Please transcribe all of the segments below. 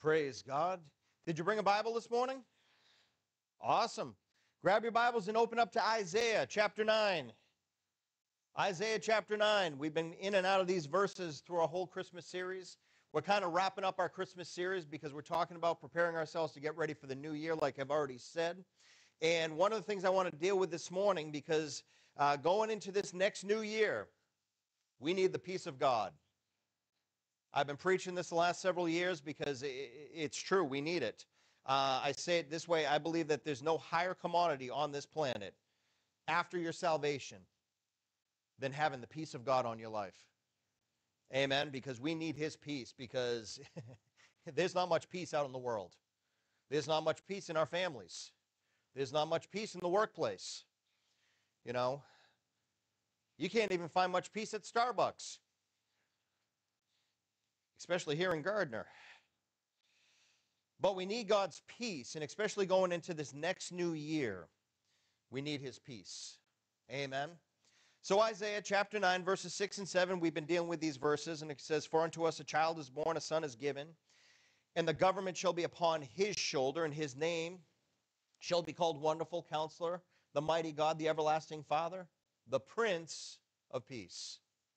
Praise God. Did you bring a Bible this morning? Awesome. Grab your Bibles and open up to Isaiah chapter 9. Isaiah chapter 9. We've been in and out of these verses through our whole Christmas series. We're kind of wrapping up our Christmas series because we're talking about preparing ourselves to get ready for the new year, like I've already said. And one of the things I want to deal with this morning, because going into this next new year, we need the peace of God. I've been preaching this the last several years because it's true. We need it. I say it this way. I believe that there's no higher commodity on this planet after your salvation than having the peace of God on your life. Amen? Because we need His peace, because there's not much peace out in the world. There's not much peace in our families. There's not much peace in the workplace. You know, you can't even find much peace at Starbucks. Especially here in Gardner. But we need God's peace, and especially going into this next new year, we need His peace. Amen. So Isaiah chapter 9, verses 6 and 7, we've been dealing with these verses, and it says, "For unto us a child is born, a son is given, and the government shall be upon His shoulder, and His name shall be called Wonderful Counselor, the Mighty God, the Everlasting Father, the Prince of Peace."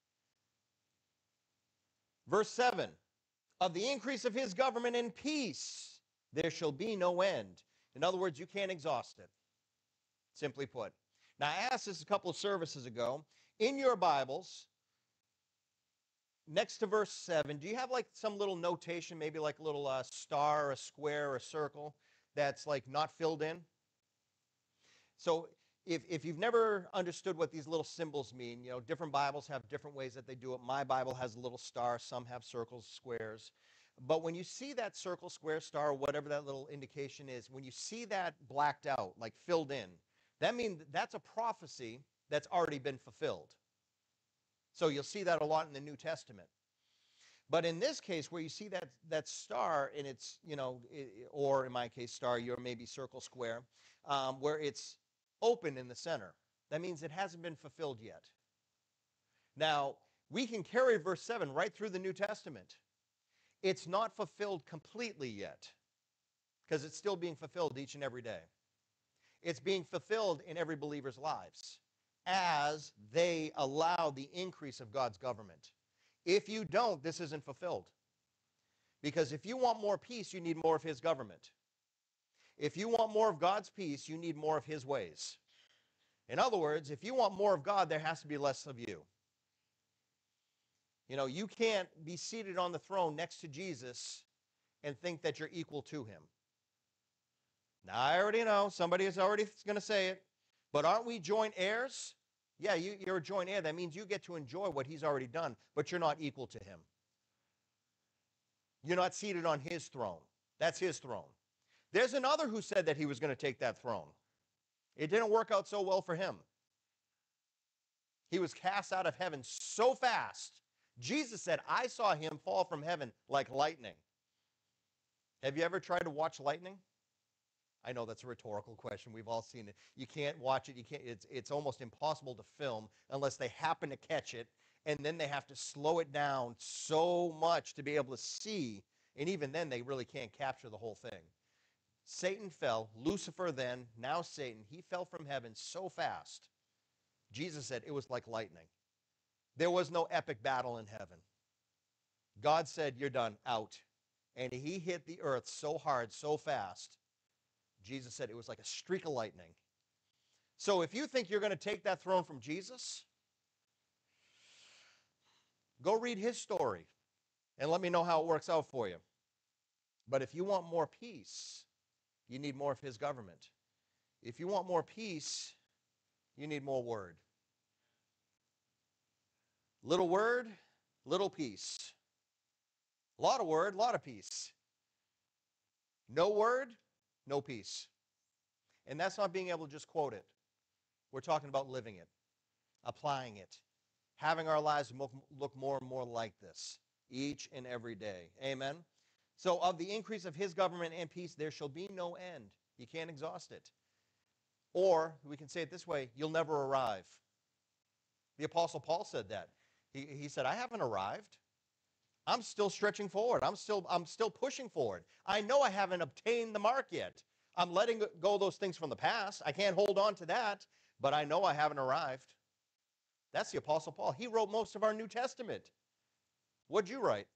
Verse 7, "Of the increase of His government and peace, there shall be no end." In other words, you can't exhaust it, simply put. Now, I asked this a couple of services ago. In your Bibles, next to verse 7, do you have like some little notation, maybe like a little star, a square, or a circle that's like not filled in? So if you've never understood what these little symbols mean, you know, different Bibles have different ways that they do it. My Bible has a little star. Some have circles, squares. But when you see that circle, square, star, whatever that little indication is, when you see that blacked out, like filled in, that means that's a prophecy that's already been fulfilled. So you'll see that a lot in the New Testament. But in this case, where you see that star, and it's, you know, or in my case, star, your maybe circle, square, where it's open in the center. That means it hasn't been fulfilled yet. Now, we can carry verse 7 right through the New Testament. It's not fulfilled completely yet, because it's still being fulfilled each and every day. It's being fulfilled in every believer's lives as they allow the increase of God's government. If you don't, this isn't fulfilled. Because if you want more peace, you need more of His government. If you want more of God's peace, you need more of His ways. In other words, if you want more of God, there has to be less of you. You know, you can't be seated on the throne next to Jesus and think that you're equal to Him. Now, I already know, somebody is already going to say it, but aren't we joint heirs? Yeah, you're a joint heir. That means you get to enjoy what He's already done, but you're not equal to Him. You're not seated on His throne. That's His throne. There's another who said that he was going to take that throne. It didn't work out so well for him. He was cast out of heaven so fast. Jesus said, "I saw Him fall from heaven like lightning." Have you ever tried to watch lightning? I know that's a rhetorical question. We've all seen it. You can't watch it. It's almost impossible to film unless they happen to catch it, and then they have to slow it down so much to be able to see, and even then they really can't capture the whole thing. Satan fell, Lucifer then, now Satan, he fell from heaven so fast. Jesus said it was like lightning. There was no epic battle in heaven. God said, "You're done, out." And He hit the earth so hard, so fast, Jesus said it was like a streak of lightning. So if you think you're going to take that throne from Jesus, go read His story and let me know how it works out for you. But if you want more peace, you need more of His government. If you want more peace, you need more word. Little word, little peace. A lot of word, a lot of peace. No word, no peace. And that's not being able to just quote it. We're talking about living it, applying it, having our lives look more and more like this each and every day. Amen? So of the increase of His government and peace, there shall be no end. You can't exhaust it. Or, we can say it this way, you'll never arrive. The Apostle Paul said that. He said, "I haven't arrived." I'm still stretching forward. I'm still pushing forward. I know I haven't obtained the mark yet. I'm letting go of those things from the past. I can't hold on to that, but I know I haven't arrived. That's the Apostle Paul. He wrote most of our New Testament. What'd you write?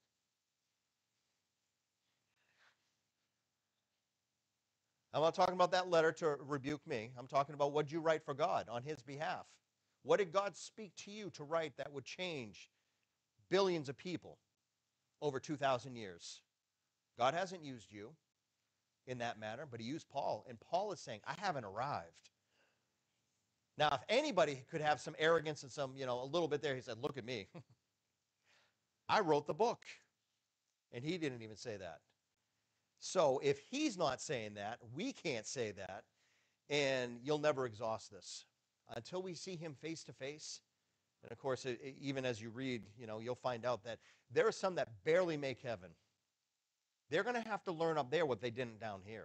I'm not talking about that letter to rebuke me. I'm talking about what you write for God on his behalf. What did God speak to you to write that would change billions of people over 2,000 years? God hasn't used you in that matter, but he used Paul. And Paul is saying, I haven't arrived. Now, if anybody could have some arrogance and some, a little bit there, he said, look at me. I wrote the book. And he didn't even say that. So if he's not saying that, we can't say that, and you'll never exhaust this until we see him face to face. And of course, even as you read, you'll find out that there are some that barely make heaven. They're going to have to learn up there what they didn't down here.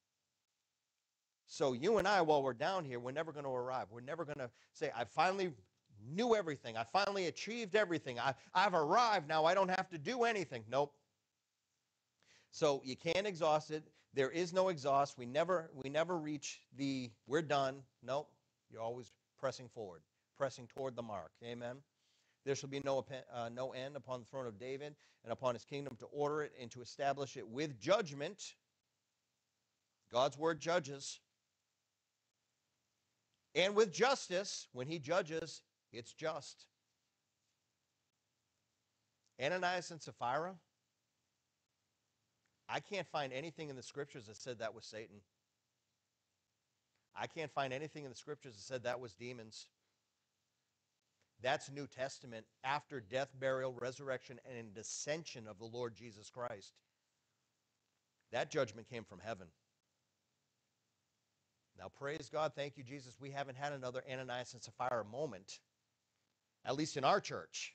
So you and I, while we're down here, we're never going to arrive. We're never going to say, I finally knew everything. I finally achieved everything. I've arrived. Now I don't have to do anything. Nope. So you can't exhaust it. There is no exhaust. We never reach we're done. Nope. You're always pressing forward, pressing toward the mark. Amen. There shall be no end upon the throne of David and upon his kingdom, to order it and to establish it with judgment. God's word judges. And with justice. When he judges, it's just. Ananias and Sapphira, I can't find anything in the scriptures that said that was Satan. I can't find anything in the scriptures that said that was demons. That's New Testament, after death, burial, resurrection, and ascension of the Lord Jesus Christ. That judgment came from heaven. Now, praise God, thank you, Jesus, we haven't had another Ananias and Sapphira moment, at least in our church.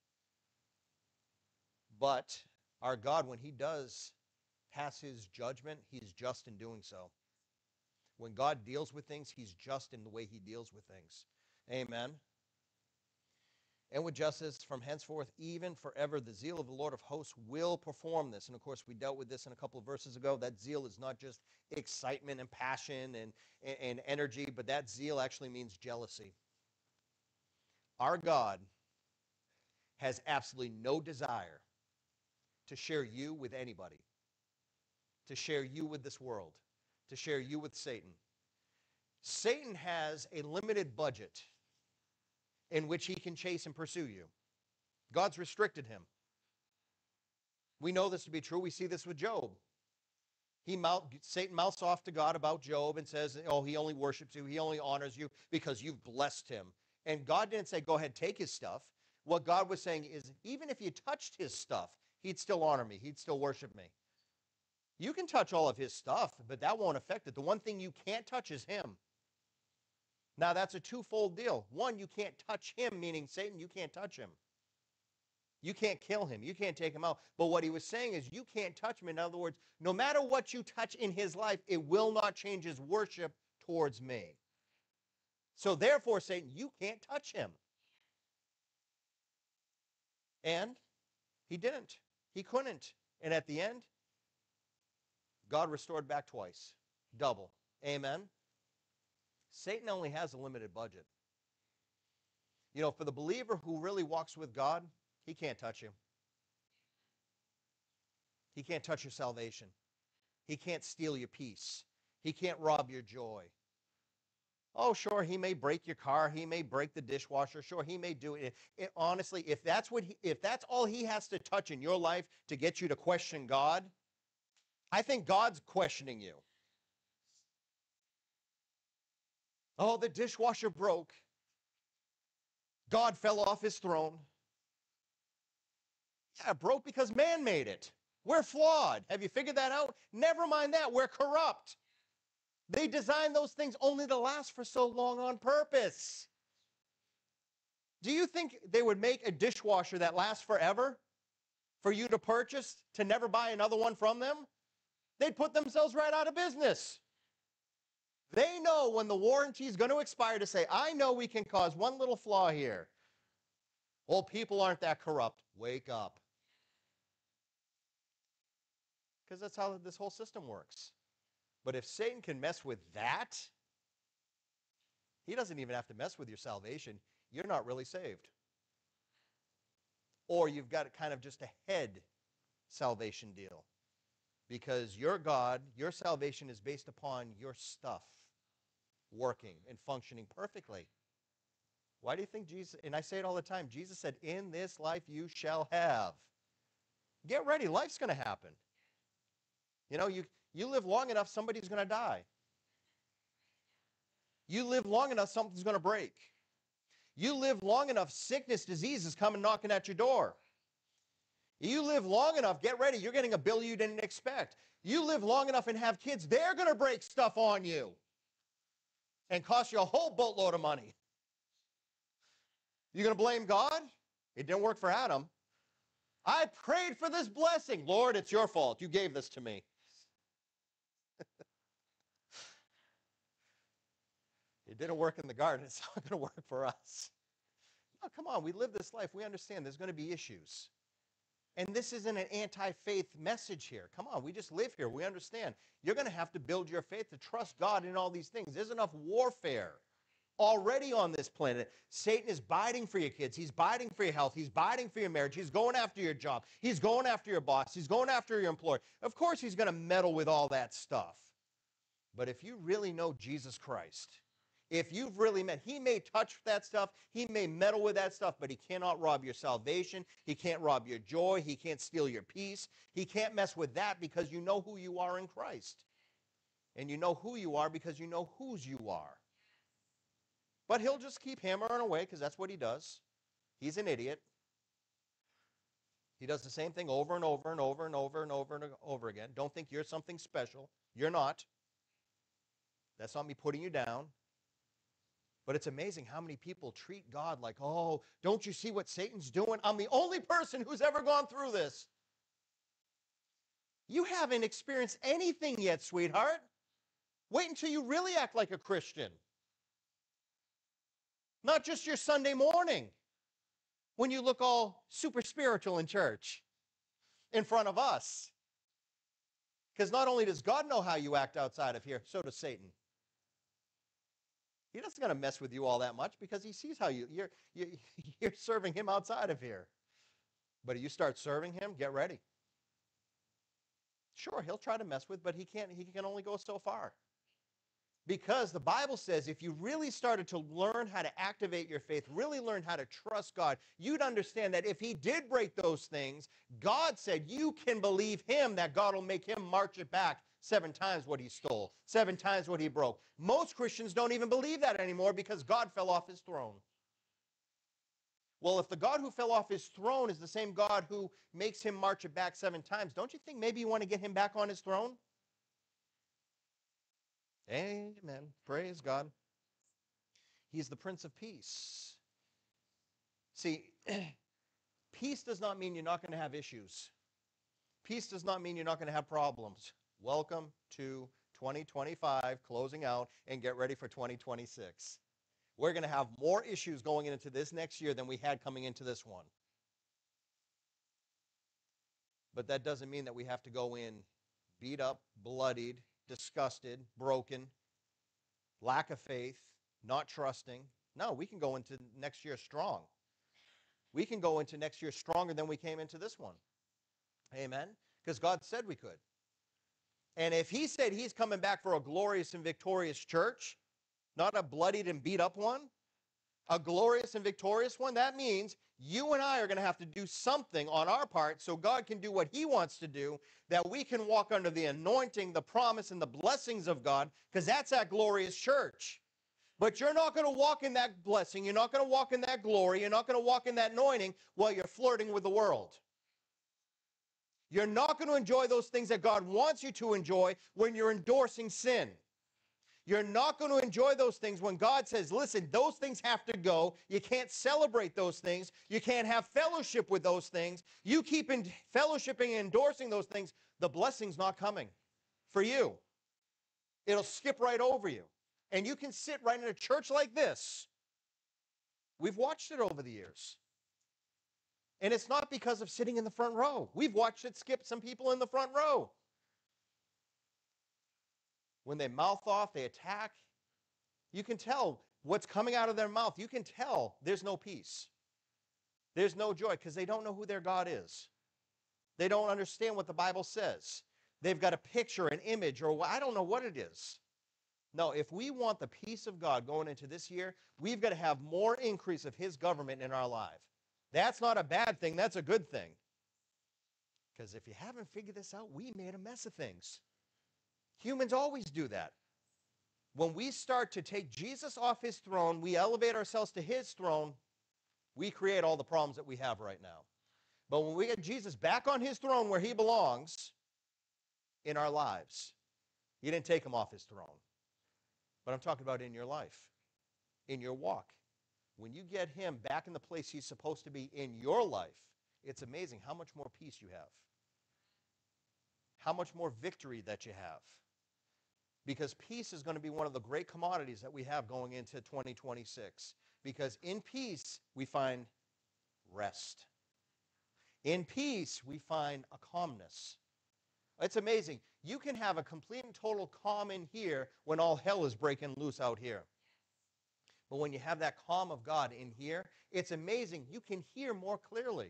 But our God, when he does pass his judgment, he's just in doing so. When God deals with things, he's just in the way he deals with things. Amen. And with justice from henceforth, even forever, the zeal of the Lord of hosts will perform this. And of course, we dealt with this in a couple of verses ago. That zeal is not just excitement and passion and energy, but that zeal actually means jealousy. Our God has absolutely no desire to share you with anybody, to share you with this world, to share you with Satan. Satan has a limited budget in which he can chase and pursue you. God's restricted him. We know this to be true. We see this with Job. Satan mouths off to God about Job and says, oh, he only worships you, he only honors you because you've blessed him. And God didn't say, go ahead, take his stuff. What God was saying is, even if you touched his stuff, he'd still honor me, he'd still worship me. You can touch all of his stuff, but that won't affect it. The one thing you can't touch is him. Now, that's a twofold deal. One, you can't touch him, meaning Satan, you can't touch him. You can't kill him. You can't take him out. But what he was saying is you can't touch him. In other words, no matter what you touch in his life, it will not change his worship towards me. So therefore, Satan, you can't touch him. And he didn't. He couldn't. And at the end, God restored back twice. Double. Amen. Satan only has a limited budget. For the believer who really walks with God, he can't touch you. He can't touch your salvation. He can't steal your peace. He can't rob your joy. Oh, sure, he may break your car. He may break the dishwasher. Sure, he may do it. Honestly, if that's all he has to touch in your life to get you to question God, I think God's questioning you. Oh, the dishwasher broke. God fell off his throne. Yeah, it broke because man made it. We're flawed. Have you figured that out? Never mind that. We're corrupt. They designed those things only to last for so long on purpose. Do you think they would make a dishwasher that lasts forever for you to purchase, to never buy another one from them? They'd put themselves right out of business. They know when the warranty is going to expire to say, I know we can cause one little flaw here. Well, people aren't that corrupt. Wake up. because that's how this whole system works. But if Satan can mess with that, he doesn't even have to mess with your salvation. You're not really saved. Or you've got kind of just a head salvation deal. Because your God, your salvation is based upon your stuff working and functioning perfectly. Why do you think Jesus, and I say it all the time, Jesus said, in this life you shall have. Get ready, life's going to happen. You know, you live long enough, somebody's going to die. You live long enough, something's going to break. You live long enough, sickness, disease is coming knocking at your door. You live long enough, get ready, you're getting a bill you didn't expect. You live long enough and have kids, they're going to break stuff on you and cost you a whole boatload of money. You going to blame God? It didn't work for Adam. I prayed for this blessing. Lord, it's your fault. You gave this to me. It didn't work in the garden. It's not going to work for us. Oh, come on. We live this life. We understand there's going to be issues. And this isn't an anti-faith message here. Come on. We just live here. We understand. You're going to have to build your faith to trust God in all these things. There's enough warfare already on this planet. Satan is biting for your kids. He's biting for your health. He's biting for your marriage. He's going after your job. He's going after your boss. He's going after your employer. Of course, he's going to meddle with all that stuff. But if you really know Jesus Christ, if you've really met, he may touch that stuff, he may meddle with that stuff, but he cannot rob your salvation, he can't rob your joy, he can't steal your peace, he can't mess with that because you know who you are in Christ. And you know who you are because you know whose you are. But he'll just keep hammering away because that's what he does. He's an idiot. He does the same thing over and over and over and over and over and over again. Don't think you're something special. You're not. That's not me putting you down. But it's amazing how many people treat God like, oh, don't you see what Satan's doing? I'm the only person who's ever gone through this. You haven't experienced anything yet, sweetheart. Wait until you really act like a Christian. Not just your Sunday morning when you look all super spiritual in church in front of us. Because not only does God know how you act outside of here, so does Satan. He doesn't going to mess with you all that much because he sees how you're serving him outside of here. But if you start serving him, get ready. Sure, he'll try to mess with, but he can only go so far. Because the Bible says if you really started to learn how to activate your faith, really learn how to trust God, you'd understand that if he did break those things, God said you can believe him that God will make him march it back 7 times what he stole, 7 times what he broke. Most Christians don't even believe that anymore because God fell off his throne. Well, if the God who fell off his throne is the same God who makes him march it back 7 times, don't you think maybe you want to get him back on his throne? Amen. Praise God. He's the Prince of Peace. See, peace does not mean you're not going to have issues. Peace does not mean you're not going to have problems. Welcome to 2025, closing out, and get ready for 2026. We're going to have more issues going into this next year than we had coming into this one. But that doesn't mean that we have to go in beat up, bloodied, disgusted, broken, lack of faith, not trusting. No, we can go into next year strong. We can go into next year stronger than we came into this one. Amen? Because God said we could. And if he said he's coming back for a glorious and victorious church, not a bloodied and beat up one, a glorious and victorious one, that means you and I are going to have to do something on our part so God can do what he wants to do, that we can walk under the anointing, the promise, and the blessings of God, because that's that glorious church. But you're not going to walk in that blessing, you're not going to walk in that glory, you're not going to walk in that anointing while you're flirting with the world. You're not going to enjoy those things that God wants you to enjoy when you're endorsing sin. You're not going to enjoy those things when God says, listen, those things have to go. You can't celebrate those things. You can't have fellowship with those things. You keep fellowshipping and endorsing those things, the blessing's not coming for you. It'll skip right over you. And you can sit right in a church like this. We've watched it over the years. And it's not because of sitting in the front row. We've watched it skip some people in the front row. When they mouth off, they attack. You can tell what's coming out of their mouth. You can tell there's no peace. There's no joy because they don't know who their God is. They don't understand what the Bible says. They've got a picture, an image, or I don't know what it is. No, if we want the peace of God going into this year, we've got to have more increase of his government in our life. That's not a bad thing. That's a good thing. Because if you haven't figured this out, we made a mess of things. Humans always do that. When we start to take Jesus off his throne, we elevate ourselves to his throne, we create all the problems that we have right now. But when we get Jesus back on his throne where he belongs in our lives, he didn't take him off his throne. But I'm talking about in your life, in your walk. When you get him back in the place he's supposed to be in your life, it's amazing how much more peace you have. How much more victory that you have. Because peace is going to be one of the great commodities that we have going into 2026. Because in peace, we find rest. In peace, we find a calmness. It's amazing. You can have a complete and total calm in here when all hell is breaking loose out here. But when you have that calm of God in here, it's amazing. You can hear more clearly.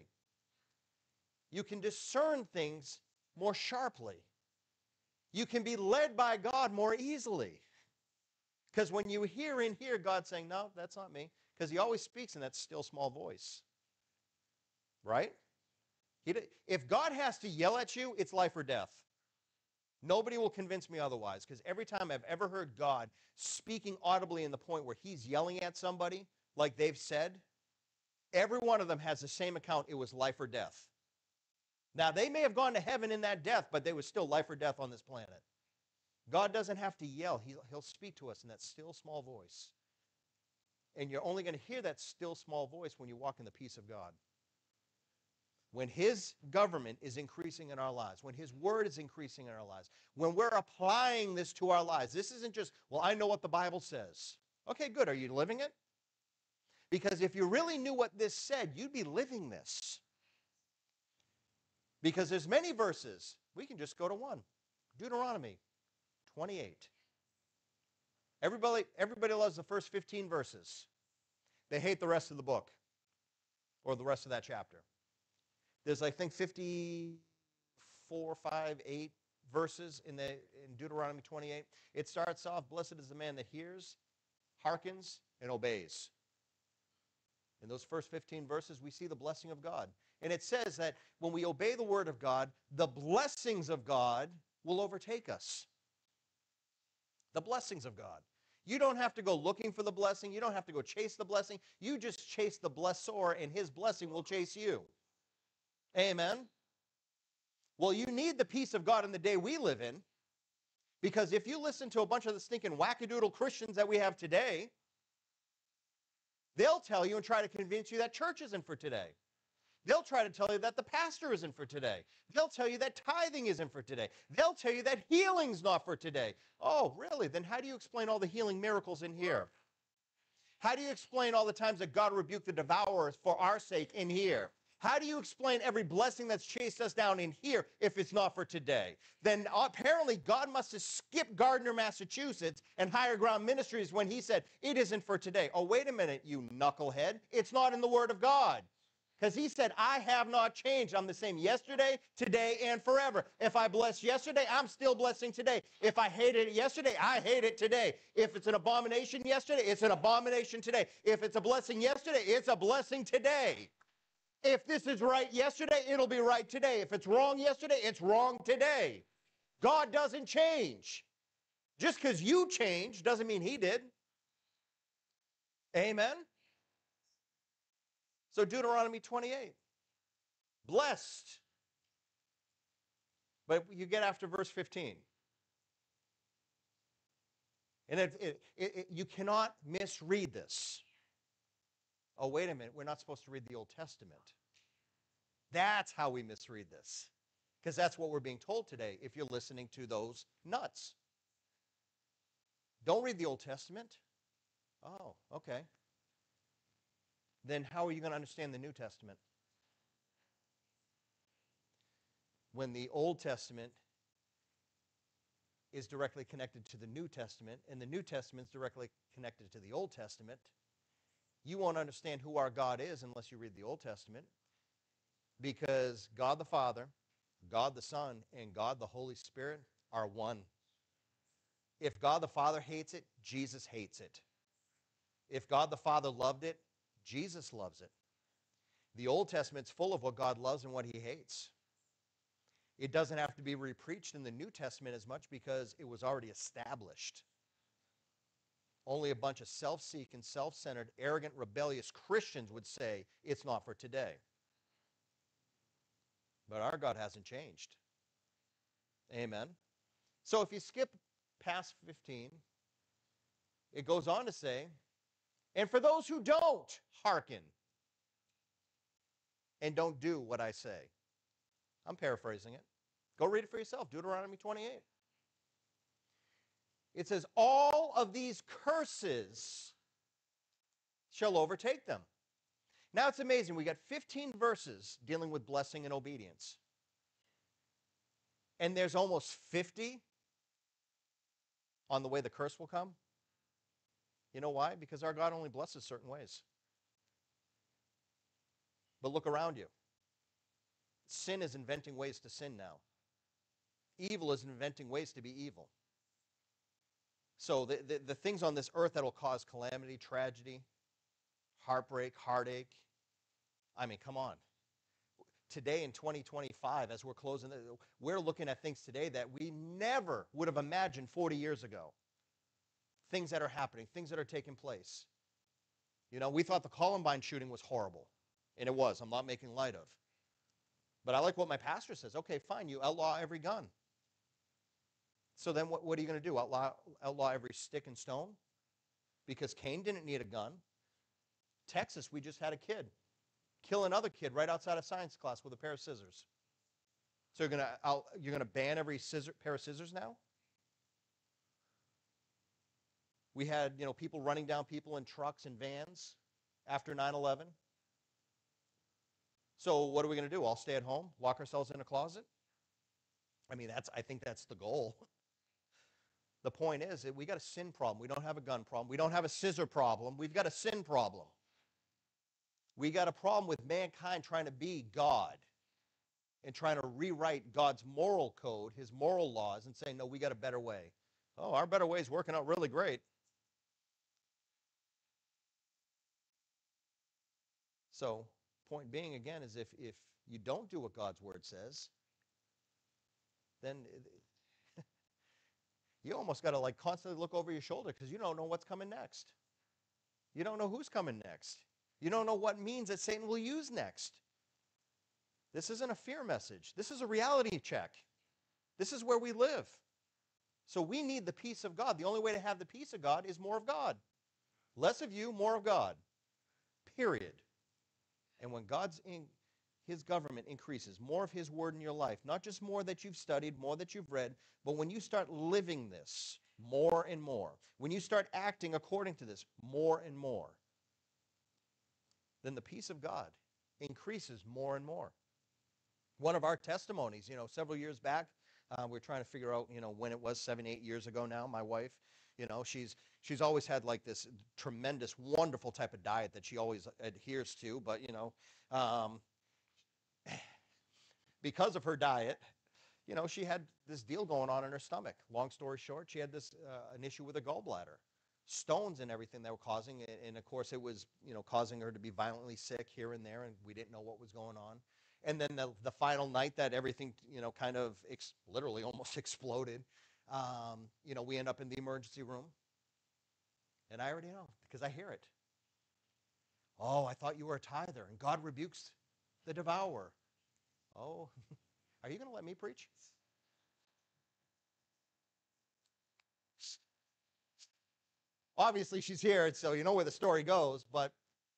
You can discern things more sharply. You can be led by God more easily. Because when you hear in here God saying, no, that's not me. Because he always speaks in that still small voice. Right? If God has to yell at you, it's life or death. Nobody will convince me otherwise. Because every time I've ever heard God speaking audibly in the point where he's yelling at somebody, like they've said, every one of them has the same account. It was life or death. Now, they may have gone to heaven in that death, but they was still life or death on this planet. God doesn't have to yell. He'll speak to us in that still small voice. And you're only going to hear that still small voice when you walk in the peace of God. When his government is increasing in our lives, when his word is increasing in our lives, when we're applying this to our lives, this isn't just, well, I know what the Bible says. Okay, good. Are you living it? Because if you really knew what this said, you'd be living this. Because there's many verses. We can just go to one. Deuteronomy 28. Everybody loves the first 15 verses. They hate the rest of the book or the rest of that chapter. There's, I think, 54, 5, 8 verses in Deuteronomy 28. It starts off, blessed is the man that hears, hearkens, and obeys. In those first 15 verses, we see the blessing of God. And it says that when we obey the word of God, the blessings of God will overtake us. The blessings of God. You don't have to go looking for the blessing. You don't have to go chase the blessing. You just chase the blessor, and his blessing will chase you. Amen? Well, you need the peace of God in the day we live in, because if you listen to a bunch of the stinking wackadoodle Christians that we have today, they'll tell you and try to convince you that church isn't for today. They'll try to tell you that the pastor isn't for today. They'll tell you that tithing isn't for today. They'll tell you that healing's not for today. Oh, really? Then how do you explain all the healing miracles in here? How do you explain all the times that God rebuked the devourers for our sake in here? How do you explain every blessing that's chased us down in here if it's not for today? Then apparently God must have skipped Gardner, Massachusetts and Higher Ground Ministries when he said, it isn't for today. Oh, wait a minute, you knucklehead. It's not in the Word of God. Because he said, I have not changed. I'm the same yesterday, today, and forever. If I blessed yesterday, I'm still blessing today. If I hated it yesterday, I hate it today. If it's an abomination yesterday, it's an abomination today. If it's a blessing yesterday, it's a blessing today. If this is right yesterday, it'll be right today. If it's wrong yesterday, it's wrong today. God doesn't change. Just because you changed doesn't mean he did. Amen? So Deuteronomy 28. Blessed. But you get after verse 15. And you cannot misread this. Oh, wait a minute. We're not supposed to read the Old Testament. That's how we misread this. Because that's what we're being told today if you're listening to those nuts. Don't read the Old Testament. Oh, okay. Then how are you going to understand the New Testament? When the Old Testament is directly connected to the New Testament, and the New Testament is directly connected to the Old Testament. You won't understand who our God is unless you read the Old Testament, because God the Father, God the Son, and God the Holy Spirit are one. If God the Father hates it, Jesus hates it. If God the Father loved it, Jesus loves it. The Old Testament's full of what God loves and what he hates. It doesn't have to be repreached in the New Testament as much because it was already established. Only a bunch of self-seeking, self-centered, arrogant, rebellious Christians would say it's not for today. But our God hasn't changed. Amen. So if you skip past 15, it goes on to say, and for those who don't hearken and don't do what I say. I'm paraphrasing it. Go read it for yourself. Deuteronomy 28. It says, all of these curses shall overtake them. Now it's amazing. We got 15 verses dealing with blessing and obedience. And there's almost 50 on the way the curse will come. You know why? Because our God only blesses certain ways. But look around you. Sin is inventing ways to sin now. Evil is inventing ways to be evil. So the things on this earth that will cause calamity, tragedy, heartbreak, heartache, I mean, come on. Today in 2025, as we're closing, we're looking at things today that we never would have imagined 40 years ago. Things that are happening, things that are taking place. You know, we thought the Columbine shooting was horrible, and it was. I'm not making light of. But I like what my pastor says. Okay, fine, you outlaw every gun. So then what are you going to do? Outlaw every stick and stone? Because Cain didn't need a gun. Texas, we just had a kid kill another kid right outside of science class with a pair of scissors. So you're going to ban every pair of scissors now? We had, people running down people in trucks and vans after 9/11. So what are we going to do? All stay at home? Lock ourselves in a closet? I mean, I think that's the goal. The point is that we got a sin problem. We don't have a gun problem. We don't have a scissor problem. We've got a sin problem. We got a problem with mankind trying to be God and trying to rewrite God's moral code, his moral laws, and saying, no, we got a better way. Oh, our better way is working out really great. So, point being, again, is if you don't do what God's word says, then you almost got to constantly look over your shoulder because you don't know what's coming next. You don't know who's coming next. You don't know what means that Satan will use next. This isn't a fear message. This is a reality check. This is where we live. So we need the peace of God. The only way to have the peace of God is more of God. Less of you, more of God. Period. And when his government increases, more of his word in your life, not just more that you've studied, more that you've read, but when you start living this more and more, when you start acting according to this more and more, then the peace of God increases more and more. One of our testimonies, several years back, we're trying to figure out, when it was, 7, 8 years ago now, my wife, she's always had this tremendous, wonderful type of diet that she always adheres to, but, because of her diet, she had this deal going on in her stomach. Long story short, she had an issue with her gallbladder. Stones and everything that were causing it, and of course it was, causing her to be violently sick here and there, and we didn't know what was going on. And then the final night that everything, kind of literally almost exploded, we end up in the emergency room. And I already know, because I hear it. Oh, I thought you were a tither, and God rebukes the devourer. Oh, are you going to let me preach? Obviously, she's here, so you know where the story goes, but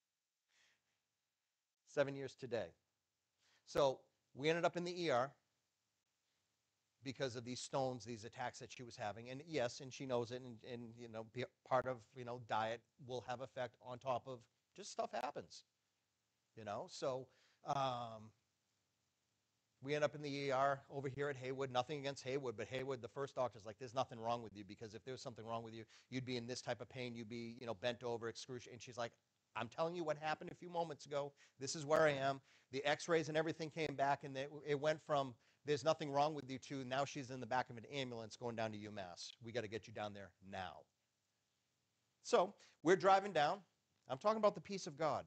7 years today. So we ended up in the ER because of these stones, these attacks that she was having. And yes, and she knows it, and part of, diet will have effect on top of just stuff happens, So We end up in the ER over here at Haywood. Nothing against Haywood, but Haywood, the first doctor's like, there's nothing wrong with you, because if there was something wrong with you, you'd be in this type of pain. You'd be, bent over, excruciating. And she's like, I'm telling you what happened a few moments ago. This is where I am. The x-rays and everything came back, and it went from there's nothing wrong with you to now she's in the back of an ambulance going down to UMass. We got to get you down there now. So we're driving down. I'm talking about the peace of God.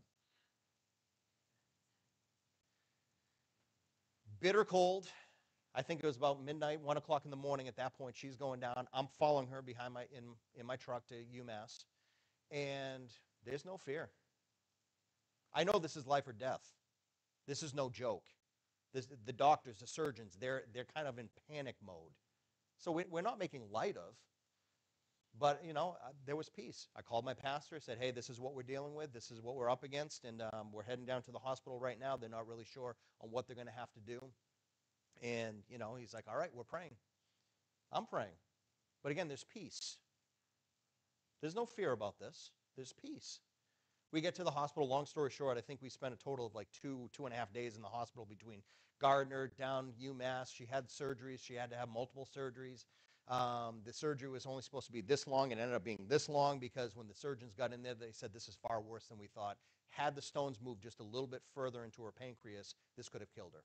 Bitter cold. I think it was about midnight, 1 o'clock in the morning at that point. She's going down. I'm following her behind in my truck to UMass. And there's no fear. I know this is life or death. This is no joke. The doctors, the surgeons, they're kind of in panic mode. So we're not making light of. But, there was peace. I called my pastor, said, hey, this is what we're dealing with. This is what we're up against. And we're heading down to the hospital right now. They're not really sure on what they're going to have to do. And, he's like, all right, we're praying. I'm praying. But again, there's peace. There's no fear about this. There's peace. We get to the hospital. Long story short, I think we spent a total of like 2.5 days in the hospital between Gardner, down UMass. She had surgeries. She had to have multiple surgeries. The surgery was only supposed to be this long and ended up being this long because when the surgeons got in there, they said this is far worse than we thought. Had the stones moved just a little bit further into her pancreas, this could have killed her.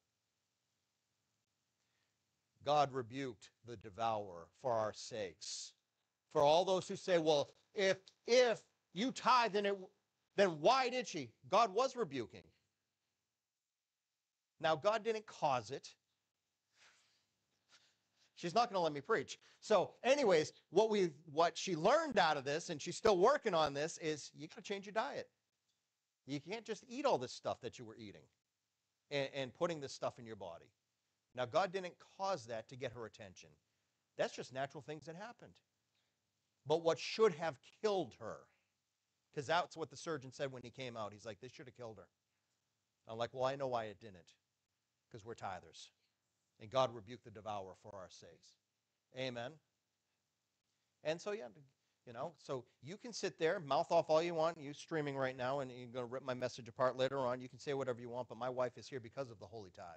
God rebuked the devourer for our sakes. For all those who say, well, if you tithe, then why did she? God was rebuking. Now, God didn't cause it. She's not going to let me preach. So anyways, what she learned out of this, and she's still working on this, is you got to change your diet. You can't just eat all this stuff that you were eating and putting this stuff in your body. Now, God didn't cause that to get her attention. That's just natural things that happened. But what should have killed her, because that's what the surgeon said when he came out. He's like, this should have killed her. I'm like, well, I know why it didn't, because we're tithers. And God rebuked the devourer for our sakes. Amen. And so, so you can sit there, mouth off all you want. You streaming right now, and you're going to rip my message apart later on. You can say whatever you want, but my wife is here because of the holy tithe.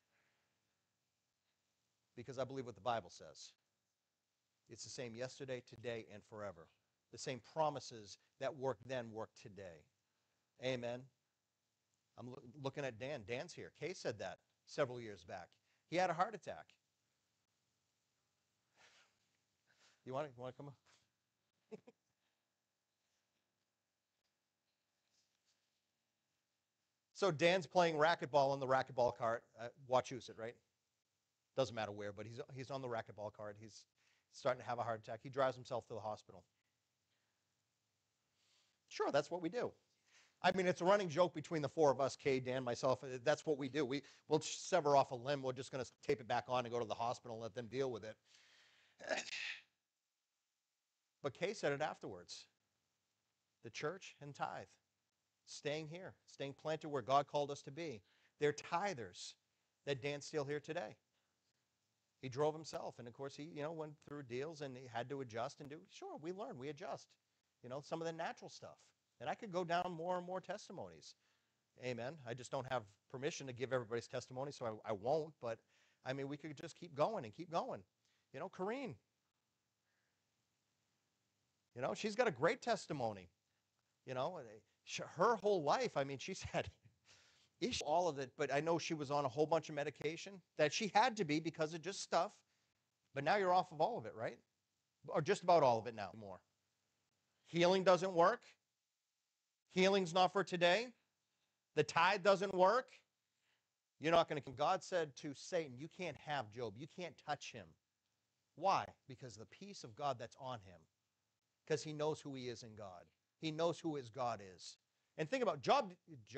Because I believe what the Bible says. It's the same yesterday, today, and forever. The same promises that worked then work today. Amen. I'm looking at Dan. Dan's here. Kay said that several years back. He had a heart attack. You want to come up? So Dan's playing racquetball on the racquetball cart at Wachusett, right? Doesn't matter where, but he's on the racquetball cart. He's starting to have a heart attack. He drives himself to the hospital. Sure, that's what we do. I mean, it's a running joke between the four of us, Kay, Dan, myself. That's what we do. We'll sever off a limb. We're just going to tape it back on and go to the hospital and let them deal with it. But Kay said it afterwards. The church and tithe. Staying here. Staying planted where God called us to be. They're tithers that Dan's still here today. He drove himself. And, of course, he went through deals and he had to adjust and do. Sure, we learn. We adjust. Some of the natural stuff. And I could go down more and more testimonies. Amen. I just don't have permission to give everybody's testimony, so I won't. But, I mean, we could just keep going and keep going. Corrine. She's got a great testimony. Her whole life, I mean, she's had all of it. But I know she was on a whole bunch of medication that she had to be because of just stuff. But now you're off of all of it, right? Or just about all of it now. More. Healing doesn't work. Healing's not for today. The tithe doesn't work. You're not going to. God said to Satan, you can't have Job. You can't touch him. Why? Because the peace of God that's on him. Because he knows who he is in God. He knows who his God is. And think about Job.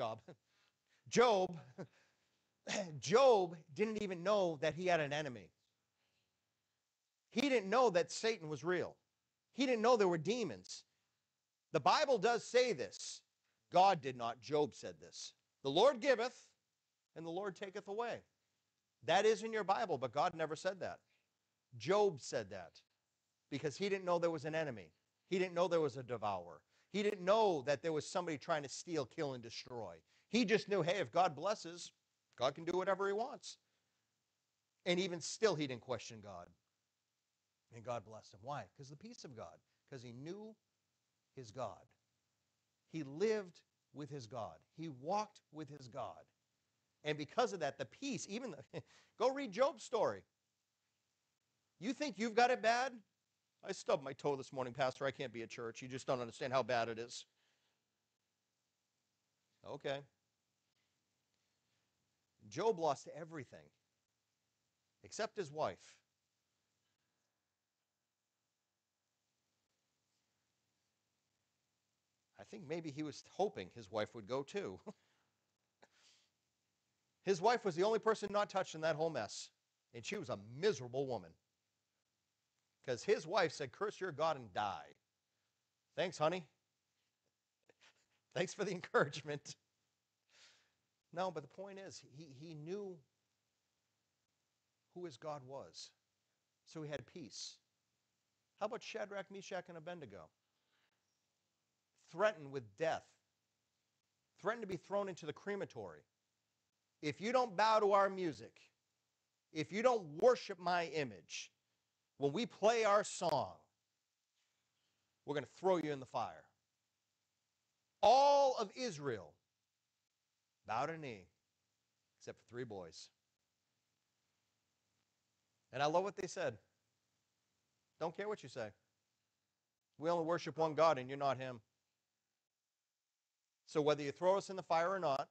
Job didn't even know that he had an enemy. He didn't know that Satan was real. He didn't know there were demons. The Bible does say this. God did not. Job said this. The Lord giveth, and the Lord taketh away. That is in your Bible, but God never said that. Job said that because he didn't know there was an enemy. He didn't know there was a devourer. He didn't know that there was somebody trying to steal, kill, and destroy. He just knew, hey, if God blesses, God can do whatever he wants. And even still, he didn't question God. And God blessed him. Why? Because the peace of God. Because he knew his God. He lived with his God. He walked with his God. And because of that, the peace, go read Job's story. You think you've got it bad? I stubbed my toe this morning, Pastor. I can't be at church. You just don't understand how bad it is. Okay. Job lost everything except his wife. I think maybe he was hoping his wife would go too. His wife was the only person not touched in that whole mess. And she was a miserable woman. Because his wife said, curse your God and die. Thanks, honey. Thanks for the encouragement. No, but the point is, he knew who his God was. So he had peace. How about Shadrach, Meshach, and Abednego? Threatened with death. Threatened to be thrown into the crematory. If you don't bow to our music, if you don't worship my image, when we play our song, we're going to throw you in the fire. All of Israel bowed a knee, except for 3 boys. And I love what they said. Don't care what you say. We only worship one God, and you're not him. So whether you throw us in the fire or not,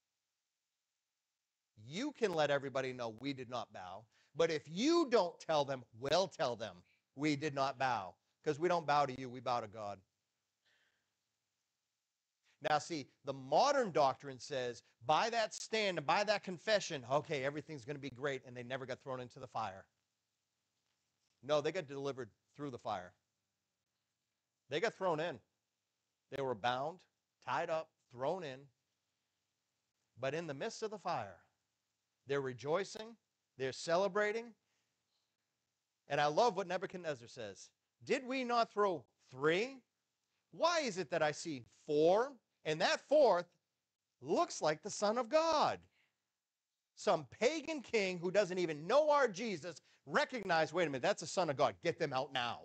you can let everybody know we did not bow. But if you don't tell them, we'll tell them we did not bow. Because we don't bow to you, we bow to God. Now see, the modern doctrine says, by that stand and by that confession, okay, everything's going to be great, and they never got thrown into the fire. No, they got delivered through the fire. They got thrown in. They were bound, tied up, thrown in. But in the midst of the fire, they're rejoicing, they're celebrating. And I love what Nebuchadnezzar says. Did we not throw 3? Why is it that I see 4? And that 4th looks like the Son of God. Some pagan king who doesn't even know our Jesus recognized, wait a minute, that's the Son of God. Get them out now.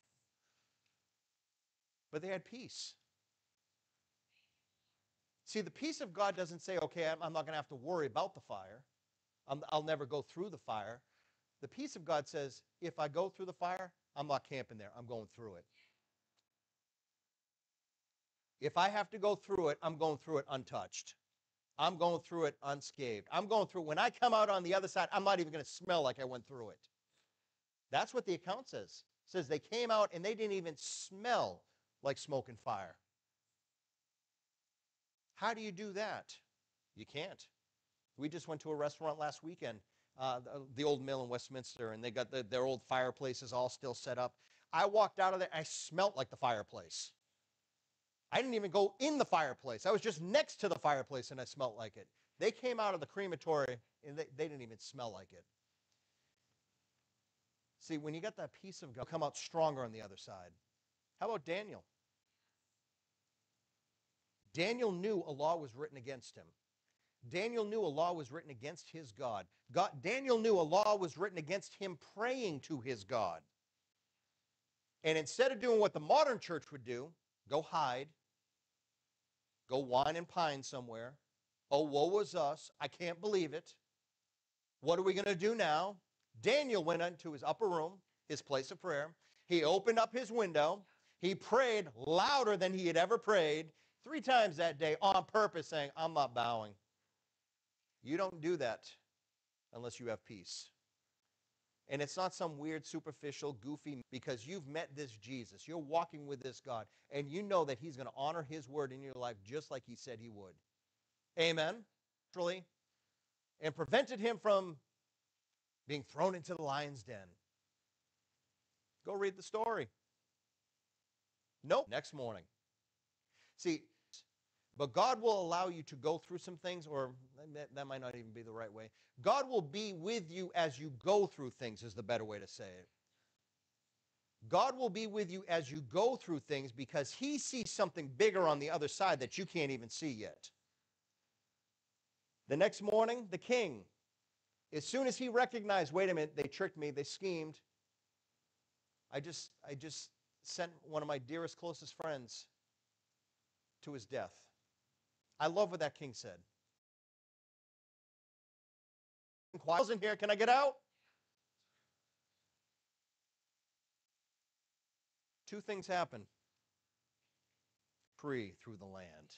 But they had peace. See, the peace of God doesn't say, okay, I'm not going to have to worry about the fire. I'll never go through the fire. The peace of God says, if I go through the fire, I'm not camping there. I'm going through it. If I have to go through it, I'm going through it untouched. I'm going through it unscathed. I'm going through it. When I come out on the other side, I'm not even going to smell like I went through it. That's what the account says. It says they came out and they didn't even smell like smoke and fire. How do you do that? You can't. We just went to a restaurant last weekend, the Old Mill in Westminster, and they got their old fireplaces all still set up. I walked out of there, I smelt like the fireplace. I didn't even go in the fireplace. I was just next to the fireplace, and I smelt like it. They came out of the crematory, and they didn't even smell like it. See, when you got that peace of God, you'll come out stronger on the other side. How about Daniel? Daniel knew a law was written against him. Daniel knew a law was written against his God. Daniel knew a law was written against him praying to his God. And instead of doing what the modern church would do, go hide, go whine and pine somewhere. Oh, woe is us. I can't believe it. What are we going to do now? Daniel went into his upper room, his place of prayer. He opened up his window. He prayed louder than he had ever prayed 3 times that day on purpose, saying, I'm not bowing. You don't do that unless you have peace. And it's not some weird, superficial, goofy, because you've met this Jesus. You're walking with this God, and you know that he's going to honor his word in your life just like he said he would. Amen? And prevented him from being thrown into the lion's den. Go read the story. Nope. Next morning. See, but God will allow you to go through some things, or that might not even be the right way. God will be with you as you go through things is the better way to say it. God will be with you as you go through things because he sees something bigger on the other side that you can't even see yet. The next morning, the king As soon as he recognized, wait a minute, they tricked me, they schemed, I just sent one of my dearest, closest friends to his death. I love what that king said. I wasn't here. Can I get out? Two things happen. Free through the land.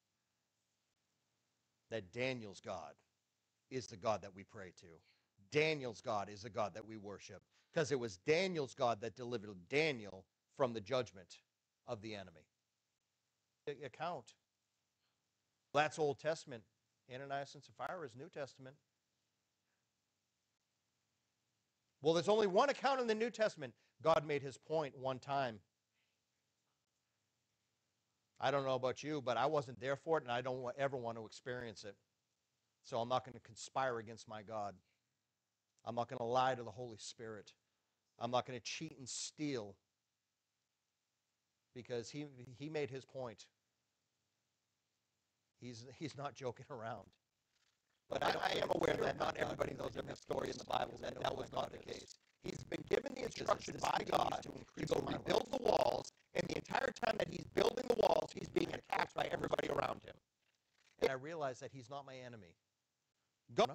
That Daniel's God is the God that we pray to. Daniel's God is the God that we worship. Because it was Daniel's God that delivered Daniel from the judgment of the enemy. Account. That's Old Testament. Ananias and Sapphira is New Testament. Well, there's only one account in the New Testament. God made his point one time. I don't know about you, but I wasn't there for it, and I don't ever want to experience it. So I'm not going to conspire against my God. I'm not going to lie to the Holy Spirit. I'm not going to cheat and steal, because he made his point. He's not joking around. But I am aware that not everybody knows every story in the Bible, that was not the case. He's been given the instruction by God to go rebuild the walls, and the entire time that he's building the walls, he's being attacked by everybody around him. And I realize that he's not my enemy. God,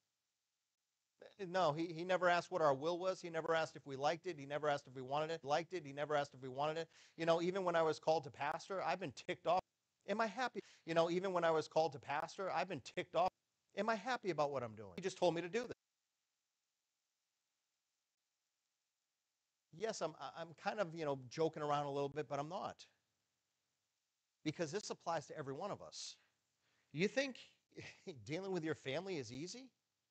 no, he never asked what our will was. He never asked if we liked it. He never asked if we wanted it. Liked it. He never asked if we wanted it. You know, even when I was called to pastor, I've been ticked off. Am I happy? You know, even when I was called to pastor, I've been ticked off. Am I happy about what I'm doing? He just told me to do this. Yes, I'm kind of, joking around a little bit, but I'm not. Because this applies to every one of us. You think dealing with your family is easy?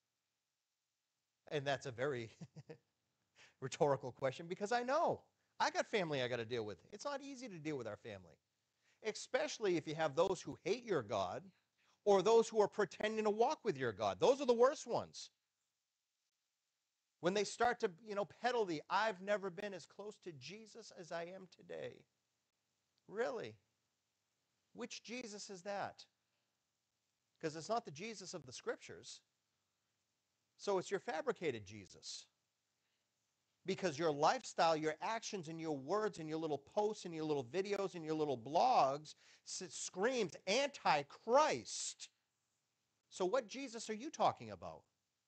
And that's a very rhetorical question, because I know. I got family I got to deal with. It's not easy to deal with our family. Especially if you have those who hate your God or those who are pretending to walk with your God. Those are the worst ones. When they start to, peddle the, I've never been as close to Jesus as I am today. Really? Which Jesus is that? Because it's not the Jesus of the Scriptures. So it's your fabricated Jesus. Because your lifestyle, your actions, and your words, and your little posts, and your little videos, and your little blogs screams anti-Christ. So what Jesus are you talking about?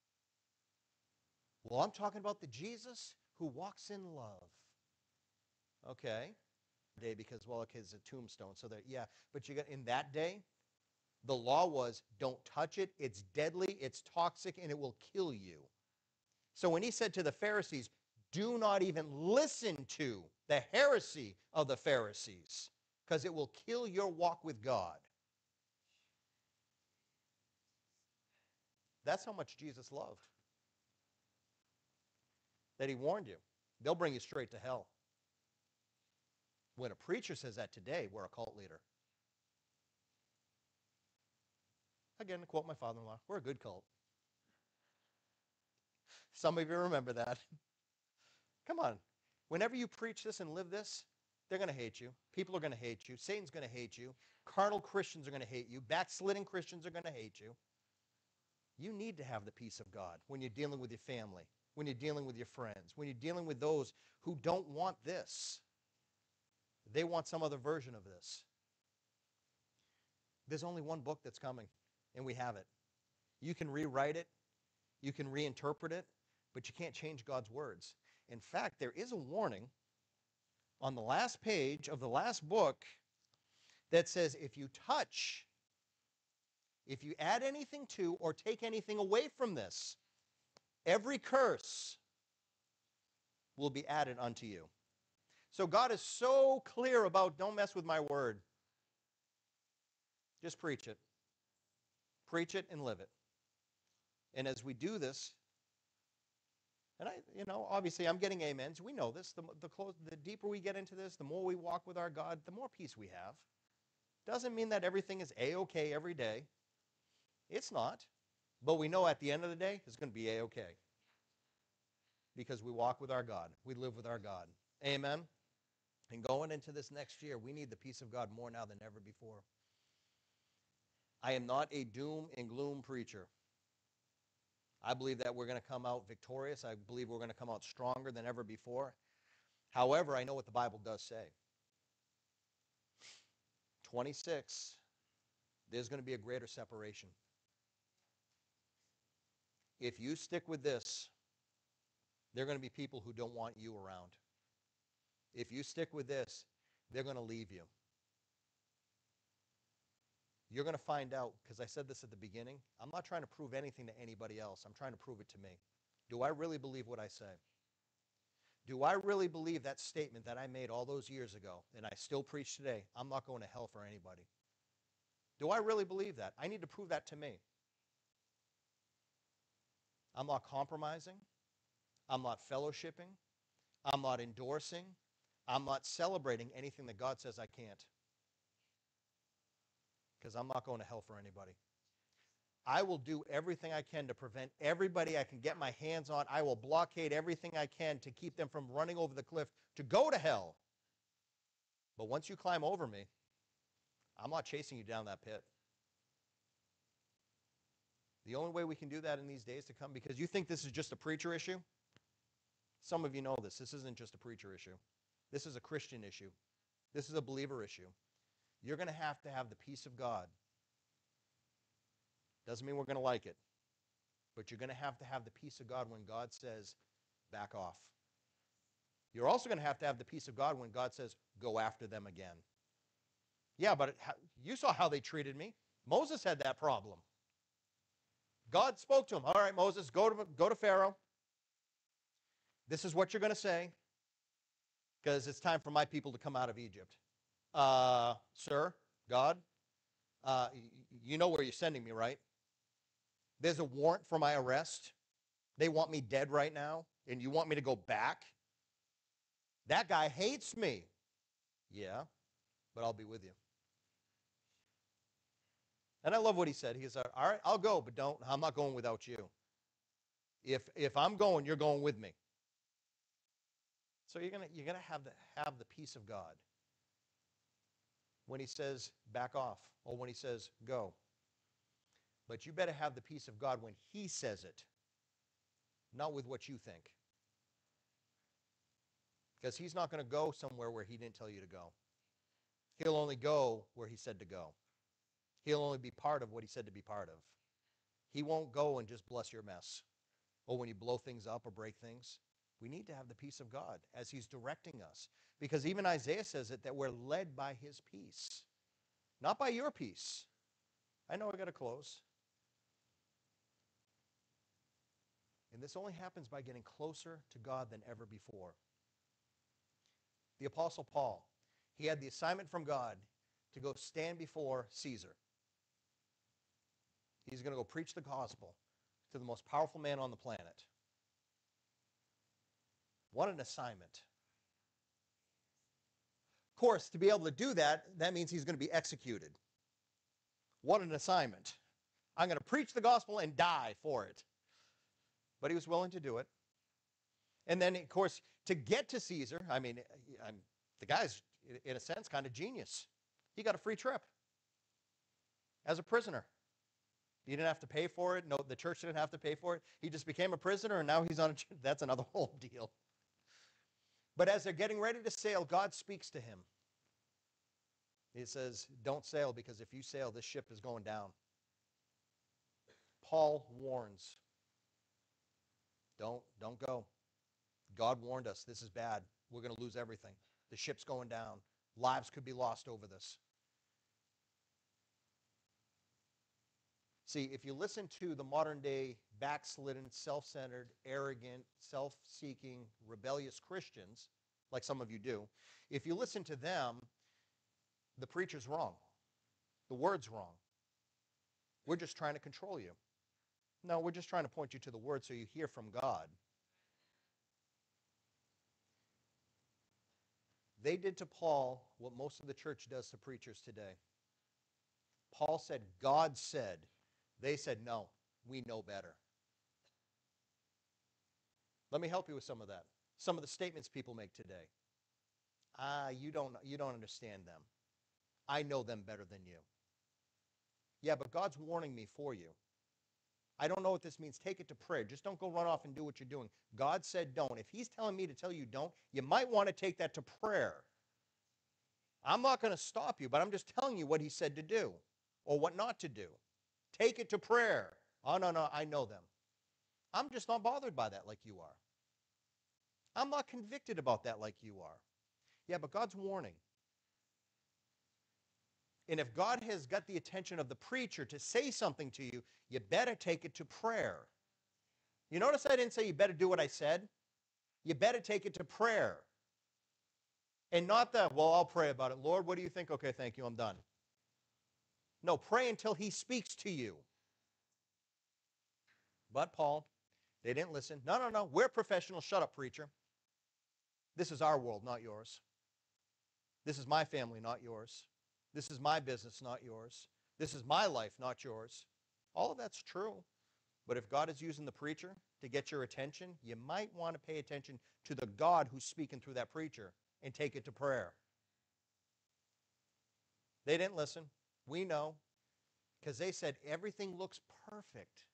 Well, I'm talking about the Jesus who walks in love. Okay. Because, well, okay, it's a tombstone. So that, yeah. But you got, in that day, the law was, don't touch it. It's deadly, it's toxic, and it will kill you. So when he said to the Pharisees, do not even listen to the heresy of the Pharisees, because it will kill your walk with God. That's how much Jesus loved. That he warned you. They'll bring you straight to hell. When a preacher says that today, we're a cult leader. Again, to quote my father-in-law, we're a good cult. Some of you remember that. Come on. Whenever you preach this and live this, they're going to hate you. People are going to hate you. Satan's going to hate you. Carnal Christians are going to hate you. Backsliding Christians are going to hate you. You need to have the peace of God when you're dealing with your family, when you're dealing with your friends, when you're dealing with those who don't want this. They want some other version of this. There's only one book that's coming, and we have it. You can rewrite it. You can reinterpret it, but you can't change God's words. In fact, there is a warning on the last page of the last book that says if you touch, if you add anything to or take anything away from this, every curse will be added unto you. So God is so clear about don't mess with my word. Just preach it. Preach it and live it. And as we do this, and obviously I'm getting amens. We know this. The deeper we get into this, the more we walk with our God, the more peace we have. Doesn't mean that everything is A-okay every day. It's not. But we know at the end of the day, it's going to be A-okay. Because we walk with our God. We live with our God. Amen? And going into this next year, we need the peace of God more now than ever before. I am not a doom and gloom preacher. I believe that we're going to come out victorious. I believe we're going to come out stronger than ever before. However, I know what the Bible does say. 26, there's going to be a greater separation. If you stick with this, there are going to be people who don't want you around. If you stick with this, they're going to leave you. You're going to find out, because I said this at the beginning, I'm not trying to prove anything to anybody else. I'm trying to prove it to me. Do I really believe what I say? Do I really believe that statement that I made all those years ago, and I still preach today, I'm not going to hell for anybody? Do I really believe that? I need to prove that to me. I'm not compromising. I'm not fellowshipping. I'm not endorsing. I'm not celebrating anything that God says I can't. Because I'm not going to hell for anybody. I will do everything I can to prevent everybody I can get my hands on. I will blockade everything I can to keep them from running over the cliff to go to hell. But once you climb over me, I'm not chasing you down that pit. The only way we can do that in these days to come, because you think this is just a preacher issue. Some of you know this. This isn't just a preacher issue. This is a Christian issue. This is a believer issue. You're going to have the peace of God. Doesn't mean we're going to like it. But you're going to have the peace of God when God says, back off. You're also going to have the peace of God when God says, go after them again. Yeah, but you saw how they treated me. Moses had that problem. God spoke to him. All right, Moses, go to Pharaoh. This is what you're going to say, because it's time for my people to come out of Egypt. Sir, God, you know where you're sending me, right? There's a warrant for my arrest. They want me dead right now, and you want me to go back? That guy hates me. Yeah, but I'll be with you. And I love what he said. He said, all right, I'll go, but I'm not going without you. If I'm going, you're going with me. So you're gonna have the peace of God when he says back off, or when he says go. But you better have the peace of God when he says it, not with what you think. Because he's not going to go somewhere where he didn't tell you to go. He'll only go where he said to go. He'll only be part of what he said to be part of. He won't go and just bless your mess. Or when you blow things up or break things. We need to have the peace of God as he's directing us. Because even Isaiah says it, that we're led by his peace. Not by your peace. I know I got to close. And this only happens by getting closer to God than ever before. The Apostle Paul, he had the assignment from God to go stand before Caesar. He's going to go preach the gospel to the most powerful man on the planet. What an assignment. Of course, to be able to do that, that means he's going to be executed. What an assignment. I'm going to preach the gospel and die for it. But he was willing to do it. And then, of course, to get to Caesar, the guy's, in a sense, kind of genius. He got a free trip as a prisoner. He didn't have to pay for it. No, the church didn't have to pay for it. He just became a prisoner, and now he's on that's another whole deal. But as they're getting ready to sail, God speaks to him. He says, don't sail, because if you sail, this ship is going down. Paul warns. Don't go. God warned us. This is bad. We're going to lose everything. The ship's going down. Lives could be lost over this. See, if you listen to the modern day backslidden, self-centered, arrogant, self-seeking, rebellious Christians, like some of you do, if you listen to them, the preacher's wrong. The word's wrong. We're just trying to control you. No, we're just trying to point you to the word so you hear from God. They did to Paul what most of the church does to preachers today. Paul said, God said. They said, no, we know better. Let me help you with some of that. Some of the statements people make today. You don't understand them. I know them better than you. Yeah, but God's warning me for you. I don't know what this means. Take it to prayer. Just don't go run off and do what you're doing. God said don't. If he's telling me to tell you don't, you might want to take that to prayer. I'm not going to stop you, but I'm just telling you what he said to do or what not to do. Take it to prayer. Oh, no, I know them. I'm just not bothered by that like you are. I'm not convicted about that like you are. Yeah, but God's warning. And if God has got the attention of the preacher to say something to you, you better take it to prayer. You notice I didn't say you better do what I said? You better take it to prayer. And not that, well, I'll pray about it. Lord, what do you think? Okay, thank you, I'm done. No, pray until he speaks to you. But Paul, they didn't listen. No, we're professionals. Shut up, preacher. This is our world, not yours. This is my family, not yours. This is my business, not yours. This is my life, not yours. All of that's true. But if God is using the preacher to get your attention, you might want to pay attention to the God who's speaking through that preacher and take it to prayer. They didn't listen. We know. Because they said everything looks perfect.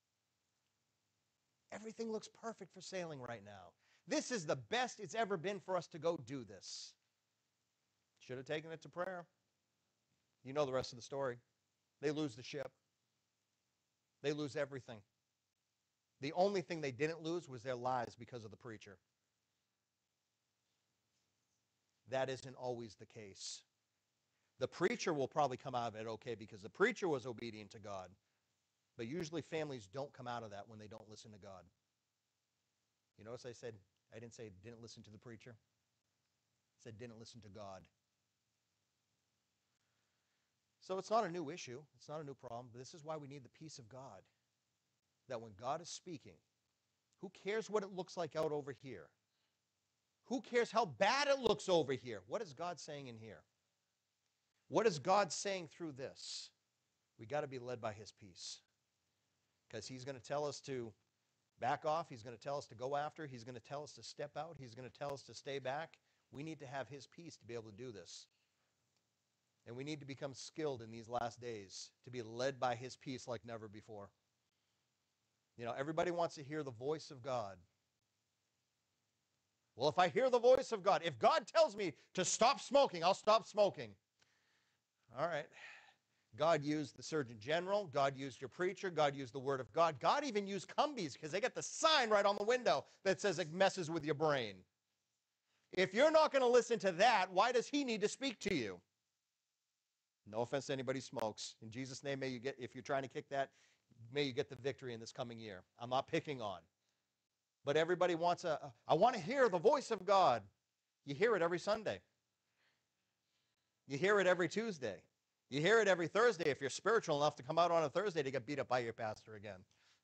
Everything looks perfect for sailing right now. This is the best it's ever been for us to go do this. Should have taken it to prayer. You know the rest of the story. They lose the ship. They lose everything. The only thing they didn't lose was their lives because of the preacher. That isn't always the case. The preacher will probably come out of it okay because the preacher was obedient to God. But usually families don't come out of that when they don't listen to God. You notice I said, I didn't say didn't listen to the preacher. I said didn't listen to God. So it's not a new issue. It's not a new problem. But this is why we need the peace of God. That when God is speaking, who cares what it looks like out over here? Who cares how bad it looks over here? What is God saying in here? What is God saying through this? We got to be led by his peace. Because he's going to tell us to back off. He's going to tell us to go after. He's going to tell us to step out. He's going to tell us to stay back. We need to have his peace to be able to do this. And we need to become skilled in these last days to be led by his peace like never before. You know, everybody wants to hear the voice of God. Well, if I hear the voice of God, if God tells me to stop smoking, I'll stop smoking. All right. God used the Surgeon General. God used your preacher. God used the Word of God. God even used Cumbies because they got the sign right on the window that says it messes with your brain. If you're not going to listen to that, why does he need to speak to you? No offense to anybody who smokes. In Jesus' name, may you get, if you're trying to kick that, may you get the victory in this coming year. I'm not picking on. But everybody wants I want to hear the voice of God. You hear it every Sunday. You hear it every Tuesday. You hear it every Thursday if you're spiritual enough to come out on a Thursday to get beat up by your pastor again.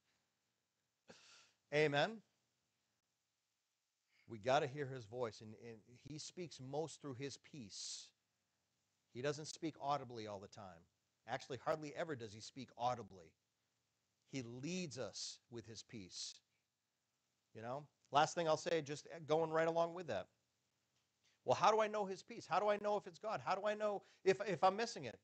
Amen. We got to hear his voice, and he speaks most through his peace. He doesn't speak audibly all the time. Actually, hardly ever does he speak audibly. He leads us with his peace. You know? Last thing I'll say, just going right along with that. Well, how do I know his peace? How do I know if it's God? How do I know if I'm missing it?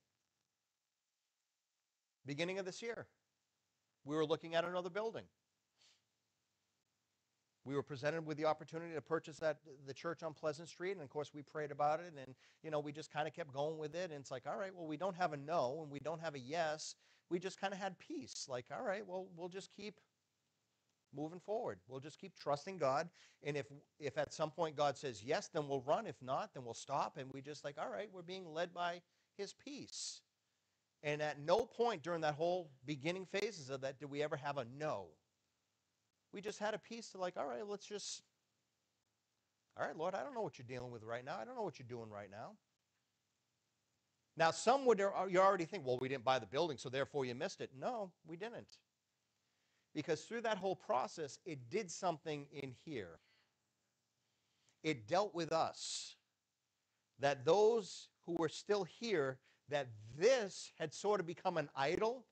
Beginning of this year, we were looking at another building. We were presented with the opportunity to purchase the church on Pleasant Street, and of course we prayed about it, and we just kind of kept going with it, and it's like, all right, well, we don't have a no, and we don't have a yes. We just kind of had peace. Like, all right, well, we'll just keep moving forward. We'll just keep trusting God, and if at some point God says yes, then we'll run. If not, then we'll stop, and we just like, all right, we're being led by his peace. And at no point during that whole beginning phases of that did we ever have a no. We just had a peace to like, all right, all right, Lord, I don't know what you're dealing with right now. I don't know what you're doing right now. Now, some would you already think, well, we didn't buy the building, so therefore you missed it. No, we didn't. Because through that whole process, it did something in here. It dealt with us. That those who were still here, that this had sort of become an idol.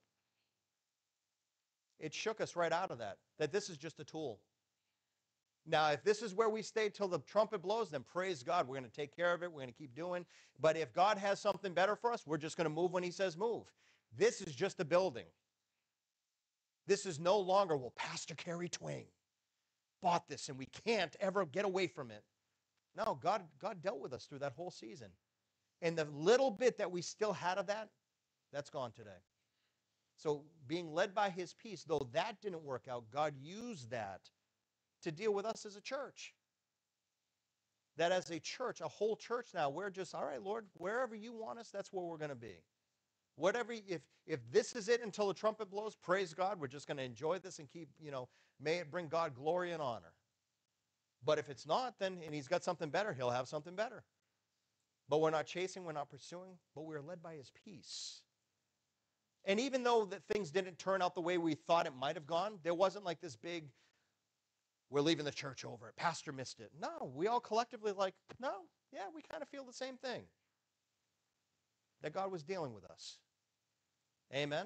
It shook us right out of that this is just a tool. Now, if this is where we stay till the trumpet blows, then praise God. We're going to take care of it. We're going to keep doing. But if God has something better for us, we're just going to move when he says move. This is just a building. This is no longer, well, Pastor Kerry Twing bought this and we can't ever get away from it. No, God dealt with us through that whole season. And the little bit that we still had of that, that's gone today. So being led by his peace, though that didn't work out, God used that to deal with us as a church. That as a church, a whole church now, we're just, all right, Lord, wherever you want us, that's where we're going to be. Whatever, if this is it until the trumpet blows, praise God, we're just going to enjoy this and keep, may it bring God glory and honor. But if it's not, then, and he's got something better, he'll have something better. But we're not chasing, we're not pursuing, but we're led by his peace. And even though that things didn't turn out the way we thought it might have gone, there wasn't like this big, we're leaving the church over it, pastor missed it. No, we all collectively we kind of feel the same thing. That God was dealing with us. Amen?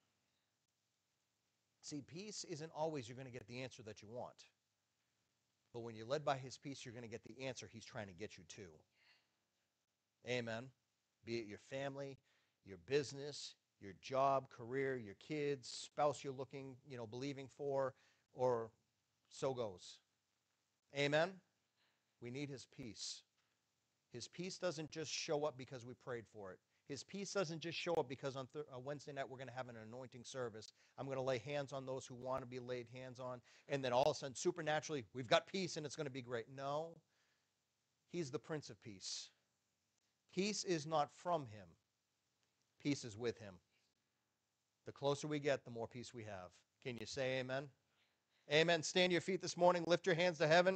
See, peace isn't always you're going to get the answer that you want. But when you're led by his peace, you're going to get the answer he's trying to get you to. Amen? Be it your family, your business, your job, career, your kids, spouse you're looking, believing for, or so goes. Amen? We need his peace. His peace doesn't just show up because we prayed for it. His peace doesn't just show up because on Wednesday night we're going to have an anointing service. I'm going to lay hands on those who want to be laid hands on. And then all of a sudden, supernaturally, we've got peace and it's going to be great. No. He's the Prince of Peace. Peace is not from him. Peace is with him. The closer we get, the more peace we have. Can you say amen? Amen. Stand to your feet this morning. Lift your hands to heaven.